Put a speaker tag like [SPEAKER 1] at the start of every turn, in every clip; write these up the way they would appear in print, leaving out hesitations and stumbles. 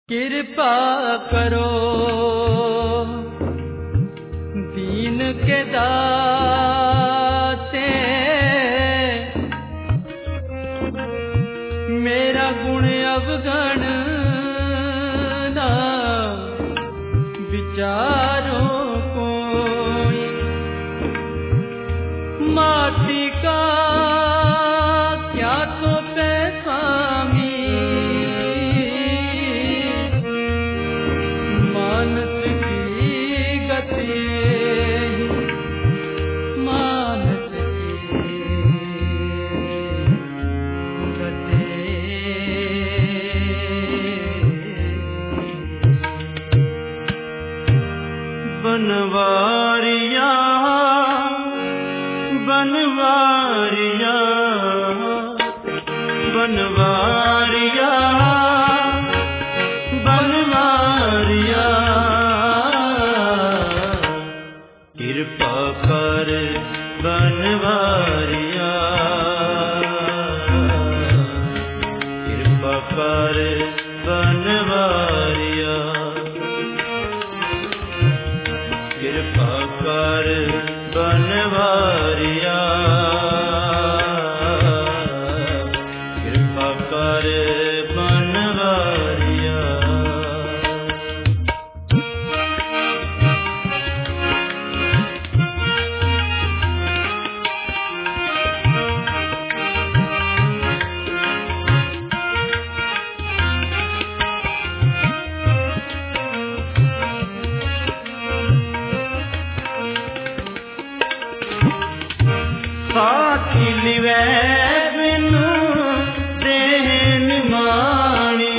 [SPEAKER 1] कृपा करो दीन के दाते, मेरा गुण अवगण ना विचारो कोई। माटी का क्या तो पैसामी, मानस की गति मानस की गति। बनवारिया बनवारिया बनवारिया बनवारिया, कृपा कर बनवारिया, कृपा कर बनवारिया, कृपा कर बनवारिया, कृपा कर बनवारिया। साथी लिवे बिनु देह निमाणी,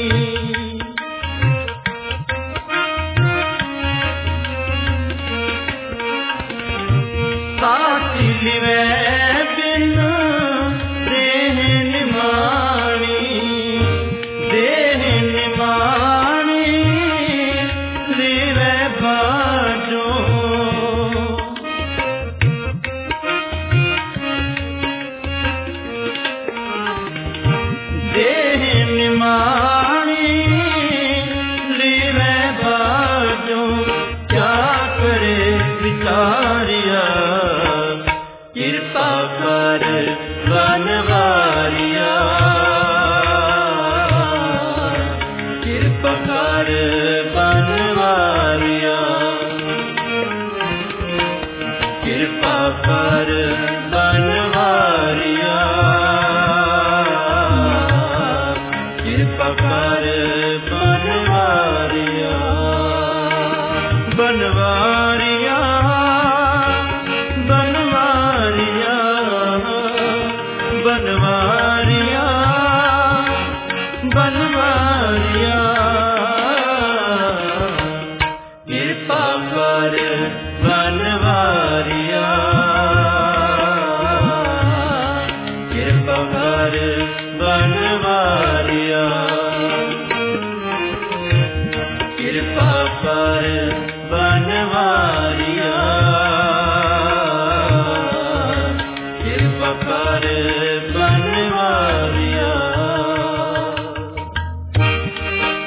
[SPEAKER 1] साथी लिवे बिनु देह निमाणी, देह निमाणी लिवे बाजो। देह निमाणी लीले बाजो, क्या करे विचारिया, कृपा कर बनवारिया, कृपा कर बनवारिया, कृपा कर बनवारिया, कृपा कर बनवारिया। बनवारिया बनवारिया बनवारिया बनवारिया, कृपा कर बनवारिया, कृपा कर बनवारिया, कृपा कर बनवारिया, कृपा कर बनवारिया।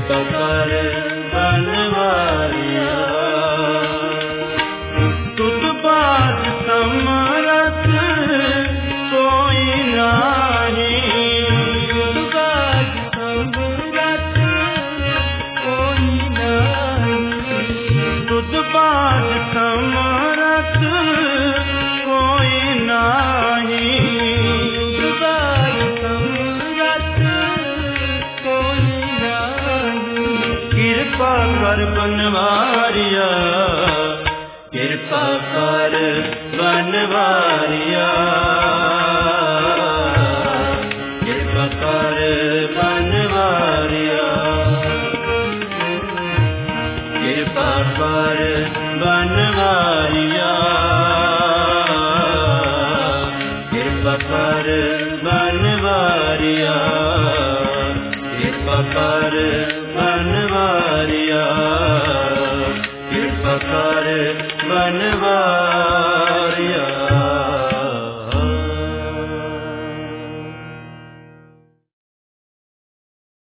[SPEAKER 1] किरपा कर बनवारिया।
[SPEAKER 2] तुझ बात समरथ कोई नहीं,
[SPEAKER 1] तुझ बात समरथ कोई नहीं,
[SPEAKER 2] तुझ बात समरथ कोई नहीं,
[SPEAKER 1] तुझ बात समरथ कोई नहीं।
[SPEAKER 2] कृपा कर बनवारिया,
[SPEAKER 1] कृपा कर बनवारिया, कृपा कर बनवारिया, कृपा कर बनवारिया, कृपा कर बनवारिया, कृपा कर बनवारिया, कृपा कर बनवारिया।